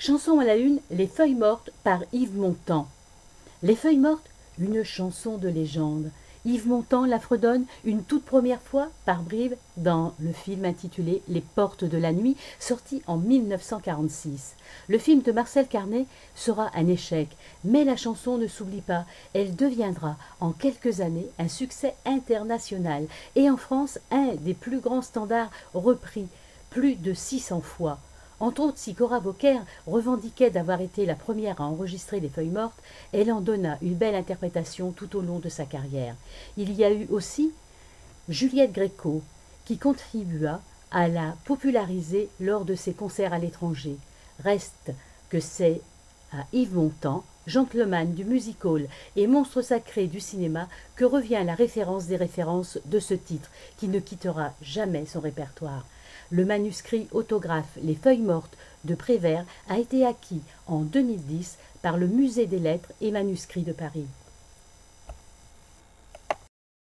Chanson à la une, Les Feuilles mortes par Yves Montand. Les Feuilles mortes, une chanson de légende. Yves Montand la fredonne une toute première fois par bribes dans le film intitulé Les Portes de la nuit, sorti en 1946. Le film de Marcel Carné sera un échec, mais la chanson ne s'oublie pas. Elle deviendra en quelques années un succès international et en France un des plus grands standards repris, plus de 600 fois. Entre autres, si Cora Vauquer revendiquait d'avoir été la première à enregistrer Les Feuilles mortes, elle en donna une belle interprétation tout au long de sa carrière. Il y a eu aussi Juliette Gréco, qui contribua à la populariser lors de ses concerts à l'étranger. Reste que c'est à Yves Montand, gentleman du music-hall et monstre sacré du cinéma, que revient la référence des références de ce titre, qui ne quittera jamais son répertoire. Le manuscrit autographe Les Feuilles mortes de Prévert a été acquis en 2010 par le Musée des lettres et manuscrits de Paris.